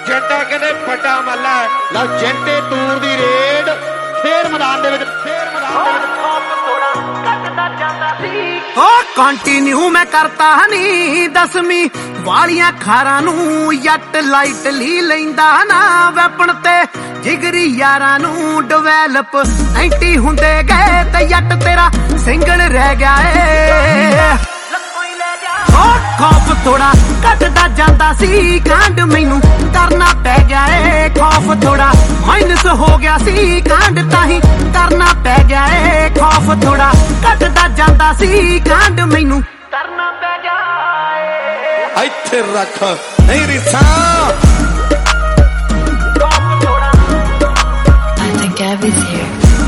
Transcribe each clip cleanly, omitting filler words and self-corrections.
ਜੰਟਾ ਕਹਿੰਦੇ ਵੱਡਾ ਮੱਲਾ ਲਓ ਜੰਟੇ ਟੂਰ ਦੀ ਰੇਡ ਫੇਰ ਮੈਦਾਨ ਦੇ ਵਿੱਚ ਓ ਕੰਟੀਨਿਊ ਮੈਂ ਕਰਤਾ ਨਹੀਂ 10ਵੀਂ ਵਾਲੀਆਂ ਖਾਰਾਂ ਨੂੰ ਜੱਟ ਲਾਈਟ ਲੀ ਲੈਂਦਾ ਨਾ ਵੈਪਨ ਤੇ ਜਿਗਰੀ ਯਾਰਾਂ ਨੂੰ ਡਿਵੈਲਪ ਐਂਟੀ ਹੁੰਦੇ ਗਏ ਤੇ ਜੱਟ ਤੇਰਾ ਸਿੰਗਲ ਰਹਿ ਗਿਆ ਏ ਓ ਖੌਫ ਥੋੜਾ ਘਟਦਾ ਜਾਂਦਾ ਸੀ ਕਾਂਡ ਮੈਨੂੰ ਕਰਨਾ ਪੈ ਗਿਆ ਏ ਖੌਫ ਥੋੜਾ ਮਾਈਨਸ ਹੋ ਗਿਆ ਸੀ ਕਾਂਡ ਤਾਹੀਂ ਕਰਨਾ ਪੈ ਗਿਆ ਏ ਖੌਫ ਥੋੜਾ ਘਟਦਾ ਜਾਂਦਾ ਸੀ ਕਾਂਡ ਮੈਨੂੰ ਕਰਨਾ ਪੈ ਗਿਆ ਏ ਇੱਥੇ ਰੱਖ ਨਹੀਂ ਰਿਸਾ I think Gabby's here.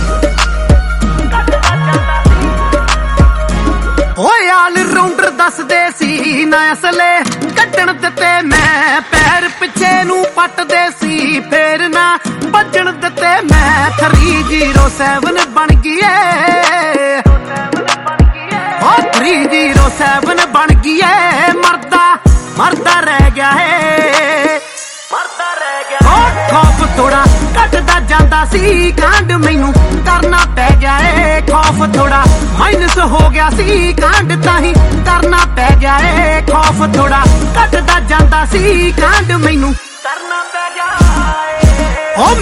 ਓਏ ਆਲ ਰਾਉਂਡਰ ਦੱਸਦੇ ਸੀ ਨਾ ਅਸਲੇ ਕੱਢਣ ਦਿੱਤੇ ਮੈਂ ਪੈਰ ਪਿੱਛੇ ਨੂੰ ਪੱਟਦੇ ਸੀ ਫੇਰ ਨਾ ਵੱਜਣ ਦਿੱਤੇ ਮੈਂ 307 ਬਣ ਗਈ ਏ ਓ 307 ਬਣ ਗਈ ਏ ਮਰਦਾ ਰਹਿ ਗਿਆ ਏ ਓ ਖੌਫ ਥੋੜਾ ਘਟਦਾ ਜਾਂਦਾ ਸੀ ਕਾਂਡ ਮੈਨੂੰ ਕਰਨਾ ਪੈ ਗਿਆ ਏ ਖੌਫ ਥੋੜਾ ਮਾਈਨਸ ਹੋ ਗਿਆ ਸੀ ਕਾਂਡ ਤਾਹੀਂ ਕਰਨਾ ਪੈ ਗਿਆ ਏ ਖੌਫ ਥੋੜਾ ਘਟਦਾ ਜਾਂਦਾ ਸੀ ਕਾਂਡ ਮੈਨੂੰ ਕਰਨਾ ਪੈ ਗਿਆ ਏ ਓ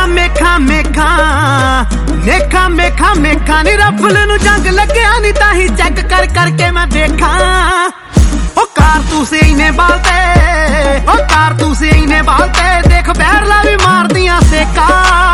ਮੇਖਾਂ ਨੀ ਰਫਲ ਨੂੰ ਜੰਗ ਲੱਗਿਆ ਨੀ ਤਾਹੀਂ ਚੈੱਕ ਕਰ ਕਰਕੇ ਮੈਂ ਵੇਖਾਂ ਓ ਕਾਰਤੂਸ ਇਨੇ ਬਾਲਤੇ ਓ ਕਾਰਤੂਸ ਇਨੇ ਬਾਲਤੇ ਦੇਖ ਬੈਰਲਾ ਵੀ ਮਾਰਦੀਆਂ ਸੇਕਾ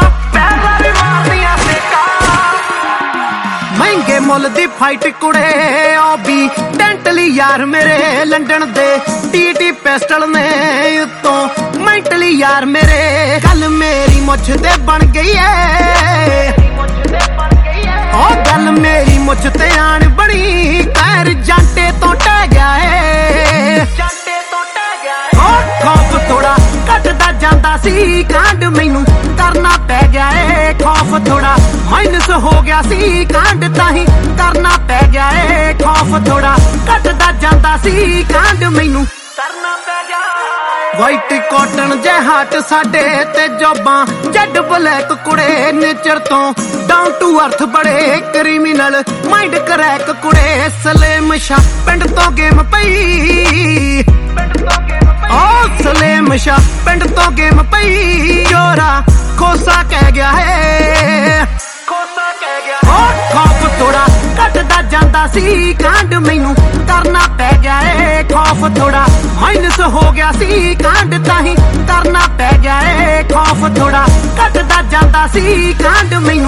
ਮਹਿੰਗੇ ਮੁੱਲ ਦੀ ਫਾਈਟ ਕੁੜੇ ਓ ਵੀ ਡੈਂਟਲੀ ਯਾਰ ਮੇਰੇ ਲੰਡਨ ਦੇ ਟੀਟੀ ਪਿਸਟਲ ਨੇ ਉੱਤੋਂ ਮੈਂਟਲੀ ਯਾਰ ਮੇਰੇ ਗੱਲ ਮੇਰੀ ਮੁੱਛ ਤੇ ਬਣ ਗਈ ਏ ਓ ਗੱਲ ਮੇਰੀ ਮੁੱਛ ਤੇ ਆਣ ਬਣੀ ਪੈਰ ਜਾਂਟੇ ਤੋਂ ਟਹਿ ਗਿਆ ਏ ਓ ਖੌਫ ਥੋੜਾ ਘਟਦਾ ਜਾਂਦਾ ਸੀ ਕਾਂਡ ਮੈਨੂੰ ਕਰਨਾ ਪੈ ਗਿਆ ਏ ਖੌਫ ਥੋੜਾ ਮਾਈਨਸ ਹੋ ਗਿਆ ਸੀ ਕਾਂਡ ਤਾਹੀਂ ਕਰਨਾ ਪੈ ਗਿਆ ਏ ਖੌਫ ਥੋੜਾ ਘਟਦਾ ਜਾਂਦਾ ਸੀ ਕਾਂਡ ਮੈਨੂੰ ਕਰਨਾ ਪੈ ਗਿਆ ਵਾਈਟ ਕਾਟਨ ਜੇ ਹੱਟ ਸਾਡੇ ਤੇ ਜੋਬਾਂ ਜੱਡ ਬਲੈਕ ਕੁੜੇ ਨੇਚਰ ਤੋਂ ਡਾਊਨ ਟੂ ਅਰਥ ਬੜੇ ਕ੍ਰਿਮੀਨਲ ਮਾਈਂਡ ਕਰੈਕ ਕੁੜੇ ਸਲੇਮ ਸ਼ਾ ਪਿੰਡ ਤੋਂ ਗੇਮ ਪਈ ਓ ਸਲੇਮ ਸ਼ਾ ਪਿੰਡ ਤੋਂ ਗੇਮ ਪਈ ਜੋਰਾ ਖੋਸਾ ਕਹਿ ਗਿਆ ਹੈ ਓ ਖੌਫ ਥੋੜਾ ਘਟਦਾ ਜਾਂਦਾ ਸੀ ਕਾਂਡ ਮੈਨੂੰ ਕਰਨਾ ਪੈ ਗਿਆ ਏ ਖੌਫ ਥੋੜਾ ਮਾਈਨਸ ਹੋ ਗਿਆ ਸੀ ਕਾਂਡ ਤਾਹੀਂ ਕਰਨਾ ਪੈ ਗਿਆ ਏ ਖੌਫ ਥੋੜਾ ਘਟਦਾ ਜਾਂਦਾ ਸੀ ਕਾਂਡ ਮੈਨੂੰ